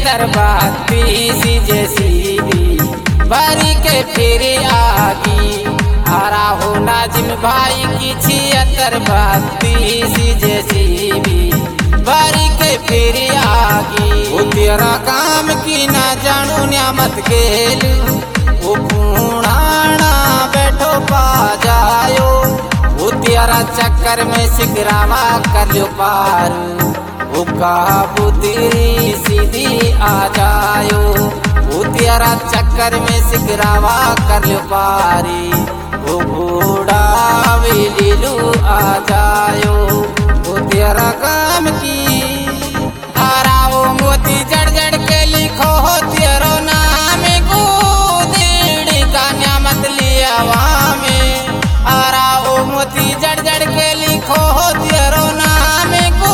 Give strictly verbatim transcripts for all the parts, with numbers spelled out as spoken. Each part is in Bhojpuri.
छिहत्तर बत्तीस जेसीबी भरी के फिर आगी। आरा हो नाजिम भाई की छिहत्तर बत्तीस जेसीबी भरी के फिर आगी। वो तेरा काम की ना जानू न्यामत गेलू, वो पुराना बैठो पा जायो। वो तेरा चक्कर में सिगरावा कर लो पार, वो काबू तेरी सीधी आ जायो। वो तेरा चक्कर में सिगरावा कर लो पारी, वो घोड़ा लीलू आ जायो। वो तेरा काम की आरा वो मोती जड़ जड़ के लिखो हो तेरो नाम को दीड़ी का न्यामत लिया वहाँ में। आरा वो मोती जड़ जड़ के लिखो हो तेरो नाम को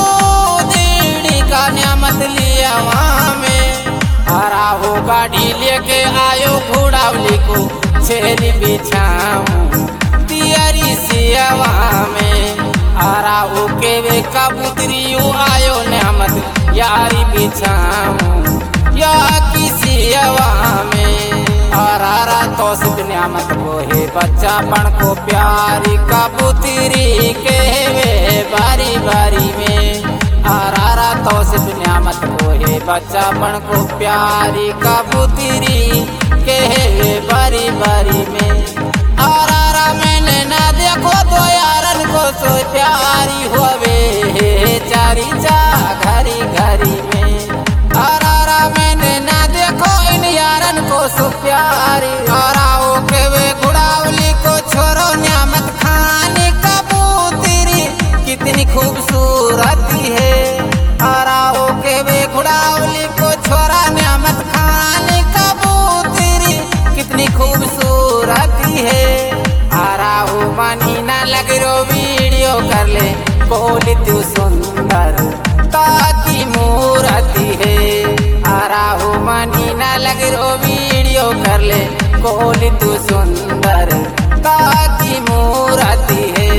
दीड़ी का न्यामत लिया वहाँ में। आरा वो गाड़ी लेके आयो घोड़ावली को छेली बिछाऊं तियारी सियावा में। आरा वो के वे कबूतरी आयो न्यामत यारी बिछाऊं या किसी हवा में। आरा तो सिद्ध न्यामत वो है बच्चा पण को प्यारी कबूतरी के वे बारी बारी में। आरा तो सिद्ध न्यामत वो है बच्चा पण को प्यारी कबूतरी के वे बारी बारी में। आरा मैंने ना देखो तो यारन को सो प्यारी होवे चारी चा घरी घरी में। आरा मैंने ना देखो इन यारन को सो प्यारी। आरा ओ के वे गुड़ावली को छोरो न्यामत खाने कबूतरी कितनी खूबसूरत है। आरा ओ के वे गुड़ावली को छोरा न्यामत खाने कबूतरी कितनी खूबसूरत है। आरा हो मानी ना लग रो वीडियो कर ले बोली तू सुंदर ताकि मूर्ति है। आरा हो मानी ना लग रो वीडियो कर ले बोली तू सुंदर ताकि मूर्ति है।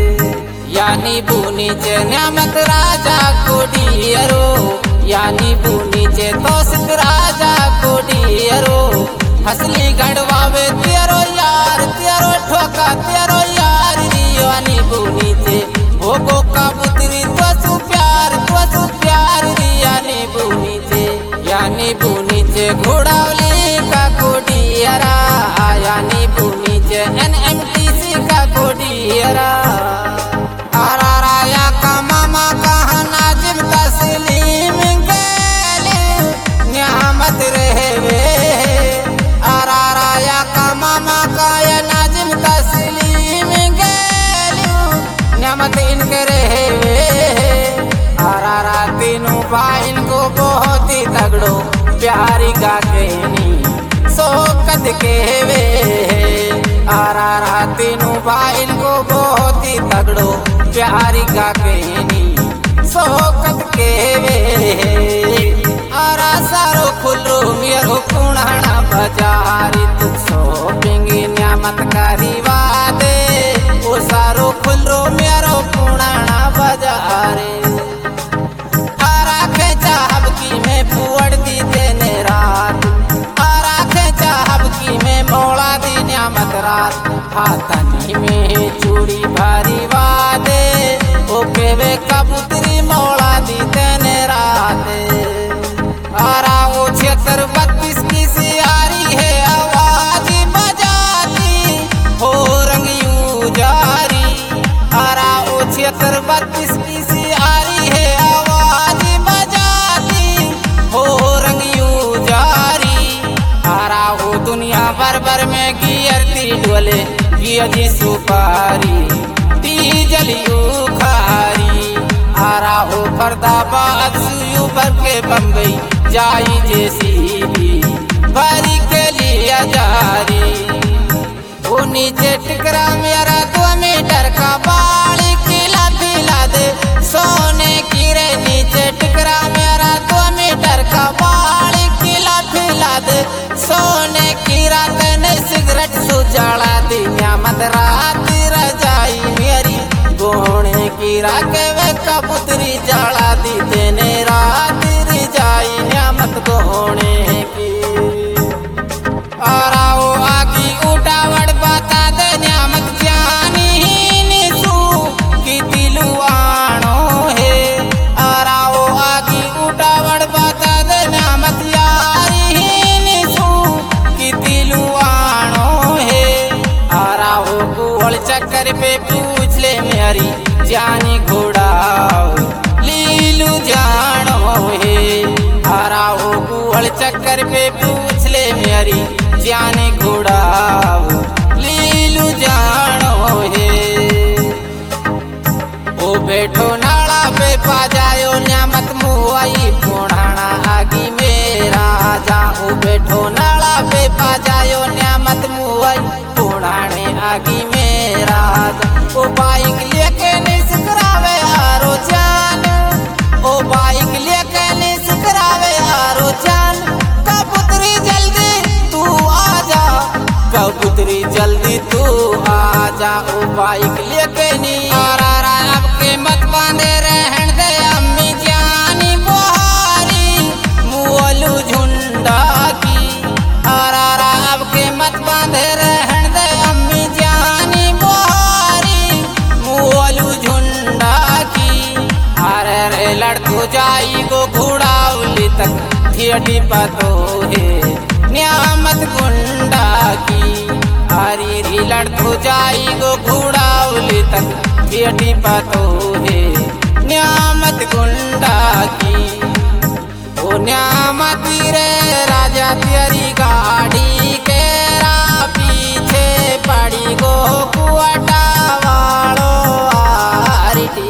यानी बुनी चे न्यामत राजा को डियरो, यानी बुनी चे तो सिद्ध राजा को डियरो। हसली गढ़वावे तेरो यार तेरो ठोका तेरो यार रियानी बुनी चे वो गो कबूतरी तो सु प्यार तो सु प्यार रियानी बुनी चे। यानी बुनी चे घोड़ावली का कोडियरा, यानी बुनी चे एन एम टी सी का कोडियरा। आरा राया का मामा कहा नाजिम तस्लीम गेले न्यामत रहे। आरा राया का मामा का या नाजिम तस्लीम गेलू न्यामत इनके रहे। आरा रा तीनों भाई इनको बहुत ही तगड़ो प्यारी का कहनी सोकत के वे। आरा रा तीनों भाई इनको बहुत ही तगड़ो प्यारी का कहनी सोकत के वे। आरा सारो खुलो मेरो कुणाना बाजारी तू शॉपिंग न्यामत करी वादे। ओ सारो खुलो मेरो कुणाना बाजारे। आरा के चाहब की मैं पुअड़ दी देने रात, आरा के चाहब की मैं मोड़ा दी न्यामत रात। हाथनी में चूड़ी भारी वादे ओ के वे कबूतरी मोड़ा दी देने रात। आरा वो छिहत्तर बत्तीस की सियारी है आवाज बजाती हो रंग यूं जारी। आरा वो छिहत्तर बत्तीस की सियारी है आवाज बजाती हो रंग यूं जारी। आरा वो दुनिया भर भर में गियरती डोले गिया जी सुपारी डीजल यू खारी। आरा हो फरदाबाद सुयू भर के बम्बई जाई जेसीबी भरी के लिया जारी। वो नीचे टिकरा मेरा दो मीटर का बाड़ी किला दिला दे सोने की रे। नीचे टिकरा मेरा दो मीटर का बाड़ी किला दिला दे सोने की रात ने सिगरेट सुजाड़ा दी न्यामत रात रजाई मेरी गोने की राके वे कबूतरी जाड़ा दी तेने रात रजाई न्यामत गो। जानी घोड़ाओ लीलू जानो हे हरा हो गुहल चक्कर पे पूछ ले मेरी जानी घोड़ाओ लीलू जानो हे ओ बैठो नाला पे पा जायो न्यामत मुआई पुराना आगी मेरा जा ओ बैठो नाला पे पा जायो न्यामत मुआई पुराने आगी मेरा जा ओ बाइक लेके निसकरावे आरो जान ओ बाइक लेके निसकरावे आरो जान कबूतरी जल्दी तू आजा कबूतरी जल्दी तू आजा ओ बाइक लेके नी आरा अब के मत बांधे रहन दे अम्मी जानी बुहारी मुअलू झुंडा की आरा अब के मत बांधे रहन दे अम्मी जानी बुहारी मुअलू झुंडा की अरे रे लड़को जाई गो घुड़ावली तक थियटी पतो है न्यामत गुंडा की हरी री लड़को जाई गो घुड़ावली तक थियटी पतो है न्यामत गुंडा की ओ न्यामत रे राजा तेरी गाड़ी के रा पीछे पड़ी गो कुआटा वालो आरटी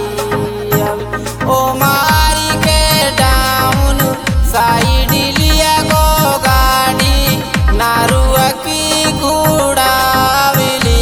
ओ मारी के डाउन साइड लिया गो गाड़ी नारुआ की घुड़ावली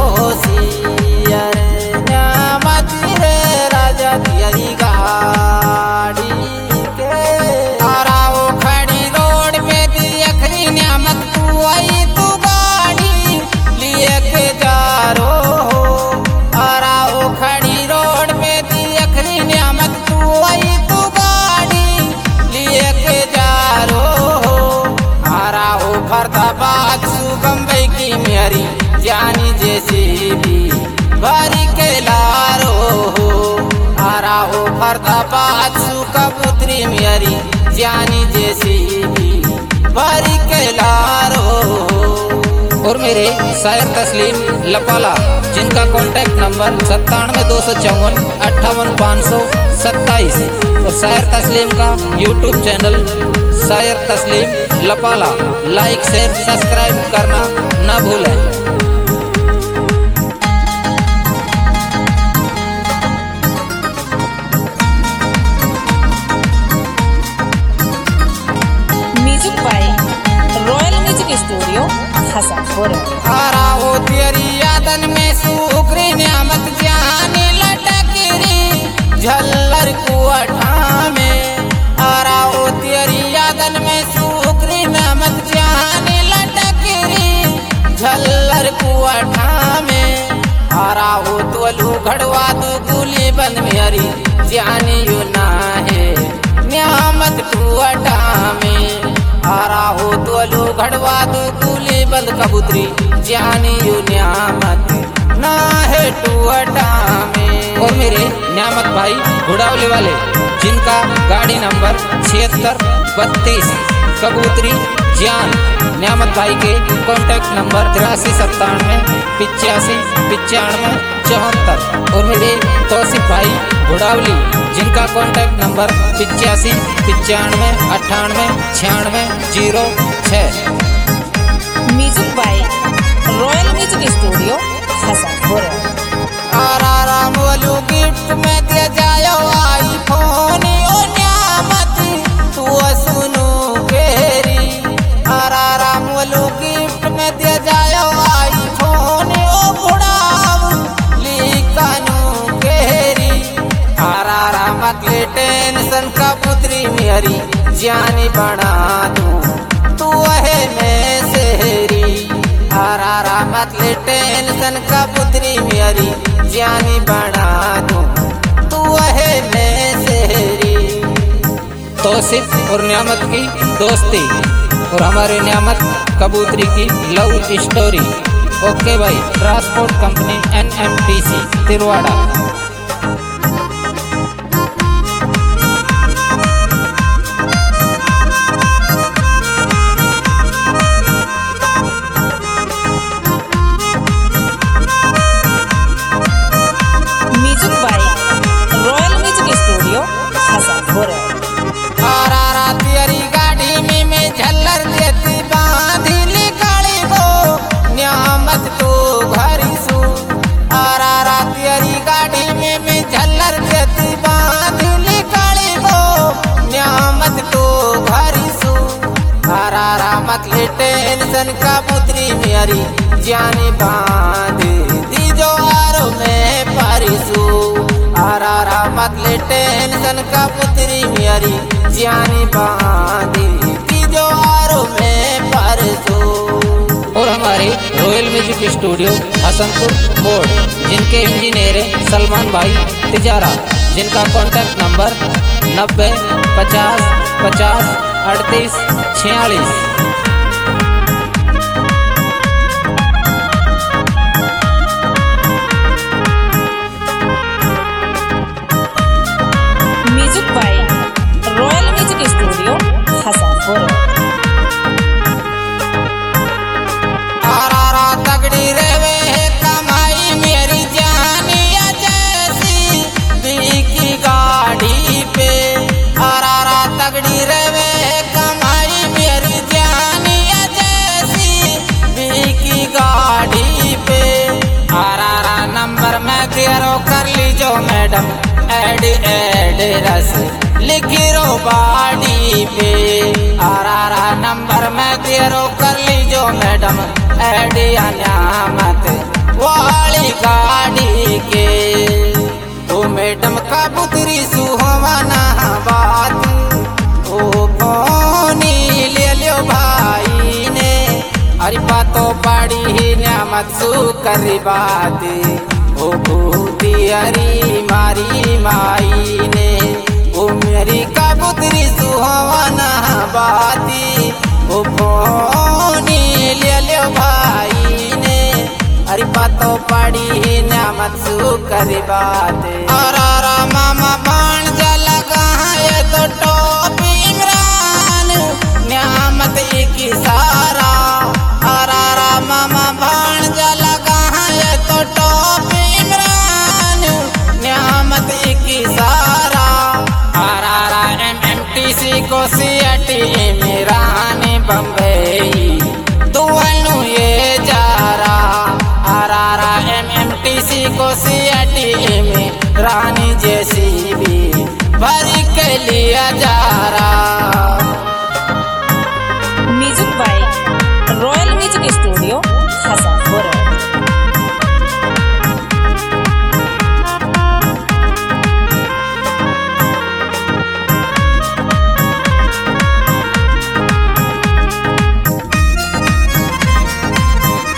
कोसियर न्यामत रे राजा तेरी गाड़ी के आरा ओ खड़ी रोड पे देखरी न्यामत तू आई तू गाड़ी लिए के जा रो हो आरा ओ खड़ी रोड पे देखरी न्यामत तू आई तू गाड़ी लिए के जा रो हो आरा ओ फरदाबाद सुगंबई की मेरी जानी जैसी भी भरी के लारो हो आरा हो फरदाबाद कबूतरी मेरी जानी जैसी भी भरी के लारो हो। और मेरे शायर तस्लीम लपाला जिनका कॉन्टैक्ट नंबर सत्तानवे दो सौ चौवन अट्ठावन पाँच सौ सत्ताईस और शायर तस्लीम का यूट्यूब चैनल शायर तस्लीम लपाला लाइक शेयर सब्सक्राइब करना न भूलें। स्टूडियो हसनपुर आरा हो तेरी यादन में सुखरी न्यामत जानी लटकरी झल्लर कुआठा में आरा हो तेरी यादन में सुखरी न्यामत जानी लटकरी झल्लर कुआठा में आरा हो तोलू घड़वा दो गुली बंद मेरी जानी यू ना है न्यामत कुआठा में आरा हो तोलू घड़वा दो गुली बंद कबूतरी जानी यू न्यामत ना है टूटा में। और मेरे न्यामत भाई घुड़ावले वाले जिनका गाड़ी नंबर छिहत्तर बत्तीस कबूतरी जान न्यामत भाई के कॉन्टैक्ट नंबर तिरासी सत्तानवे पिचासी पिचानवे चौहत्तर। और मेरे तौसीफ भाई घुड़ावली जिनका कॉन्टैक्ट नंबर पिचासी पिचानवे अट्ठानवे छियानवे जीरो छः। Music by royal music studio Hasanpur Ara राम वालू गिफ्ट में दे जायो आईफोन ओ न्यामत तू सुनो केरी आरा राम वालू गिफ्ट में दे जायो आईफोन ओ बुढ़ाव लिकानो केरी आरा राम के टेंशन का पुत्री मेरी जानी बना दूं तू है मैं सेहरी आरा राम के टेंशन का पुत्री मेरी जानी बना दूं तू है मैं सेहरी। तौसीफ और न्यामत की दोस्ती और हमारे न्यामत कबूतरी की लव स्टोरी। ओके भाई, transport company N M T C तिरवाड़ा। म्यूजिक बाय मियारी जानी बांध दीजो आरो में परिसू आरारा मतले टेंशन का पुत्री मियारी जानी बांध दीजो आरो में परिसू। और हमारे royal music studio Hasanpur board जिनके इंजीनियर सलमान भाई तिजारा, जिनका कॉन्टैक्ट नंबर नब्बे पचास पचास अड़तीस छियालीस। Music by royal music studio Hasanpur. आरारा तगड़ी रेवे है कमाई मेरी जानिया जैसी बीकी गाड़ी पे आरारा तगड़ी रेवे है कमाई मेरी जानिया जैसी बीकी गाड़ी पे आरारा नंबर में तेरो कर लीजो मैडम एड एड्रेस लिखी रो बाड़ी पे आरारा नंबर में तेरो कर लीजो मैडम एडिया न्यामत वाली गाड़ी के। ओ मैडम का पुत्री सुहावना बात ओ फोनी ले लियो भाई ने अरे बातो बाड़ी ही न्यामत सु करी बात ओ भूती हरी मारी माई ने ओ मेरी का पुत्री सुहावना बाती ओ फोनी ले लियो भाई ने अरे बातो पड़ी न्यामत सु करी बात। आरारा मामा बाण जला कहाँ ये तो टॉप इमरान न्यामत एक सारा आरारा मामा बाण जला कहाँ ये तो टॉप इमरान न्यामत एक सारा आरारा एम एम टी सी को सी टी इमरान बम्बई दुआनु ये जारा आरारा एम एम टी सी को सी टी में रानी जैसी भी भरी के लिया जा